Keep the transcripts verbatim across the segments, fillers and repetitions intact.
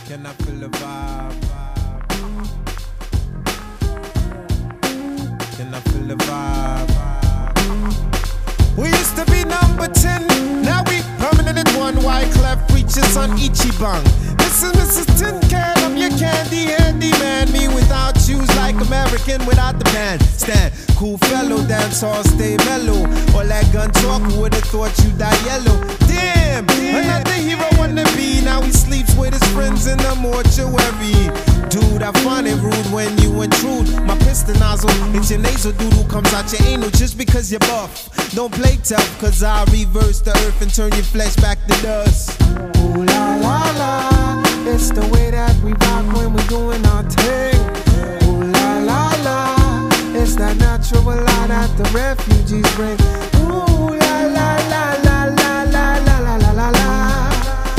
Can I feel the vibe? Can I feel the vibe? We used to be number ten, now we permanent at one. Wyclef preachers on Ichiban. Missus Missus Tin Can, I'm your candy handy man. Me without shoes like American without the band. Stand, cool fellow, dance all stay mellow. All that gun talk, would've thought you die yellow. Damn, another hero wanna be. Now he sleeps with his friends in the mortuary. Dude, I find it rude when you intrude. My piston nozzle, it's your nasal doodle comes out your anal just because you're buff. Don't play tough, cause I reverse the earth and turn your flesh back to dust. Ooh la la la, it's the way that we rock when we're doing our thing. Ooh la la la, it's that natural law that the refugees bring. Ooh la la la la la la la la la la,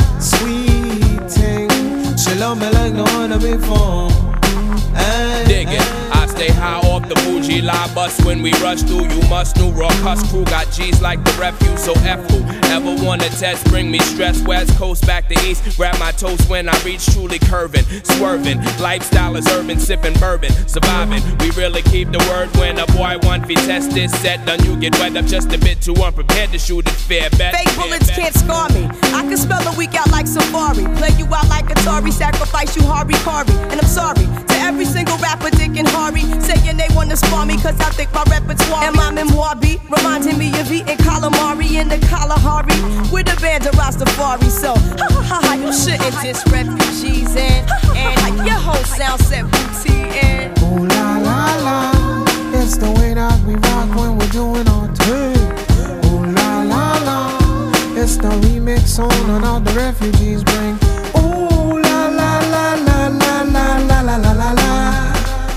sweet thing. She love me like no other before. Ay, Dig it. I stay high off the bougie lie bus when we rush through. You must know raw cuss crew got G's like the refuse. So F who ever wanna test, bring me stress. West coast back to east, grab my toast when I reach truly curving, swerving. Lifestyle is urban, sipping bourbon, surviving. We really keep the word when a boy want fi test this set. Done you get wet up just a bit too unprepared to shoot it fair bet. Fake bullets can't scar me. I can spell a week out like Safari. Play you out like Atari, sacrifice you Harvey Carvey. And I'm sorry to every single rapper, Dick and Harry, saying they wanna spar me cause I think my repertoire and my memoir be reminding me of eating calamari in the Kalahari with a band of Rastafari. So, ha ha ha ha, you shouldn't diss refugees and, and your whole sound set booty and. ooh la la la, it's the way that we rock when we're doing our thing. Ooh la la la, it's the remix on and all the refugees bring. Ooh la la la la la la la la la la la,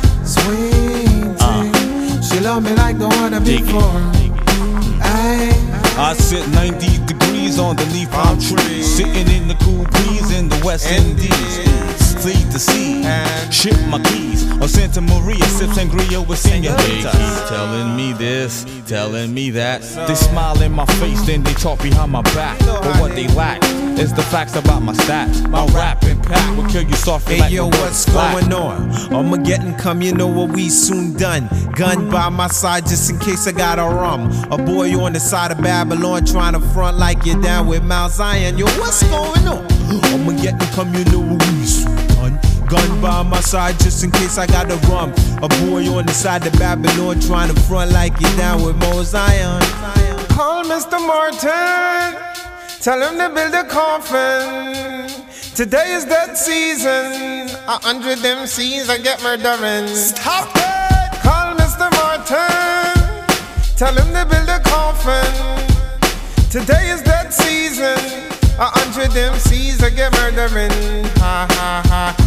sweet thing. She love me like the one before. Aye. I sit ninety degrees underneath palm trees, sitting in the cool breeze in the West Indies. Fleet the sea, ship my keys, or Santa Maria, sip sangria with senoritas. They keep telling me this, telling me that. They smile in my face, then they talk behind my back. But what they lack is the facts about my stats. My rap impact will kill you softly Hey like yo, the what's black. going on? Armageddon come, you know what we soon done. Gun by my side just in case I got a rum. A boy on the side of Babylon trying to front like you're down with Mount Zion. Yo, what's going on? Armageddon come, you know what we soon done. Gun by my side just in case I got a rum. A boy on the side of Babylon trying to front like you're down with Mount Zion. Call Mister Martin, tell him to build a coffin. Today is that season. A hundred M Cs I get murdering. Stop it! Call Mister Martin, tell him to build a coffin. Today is that season. A hundred M Cs I get murdering. Ha ha ha.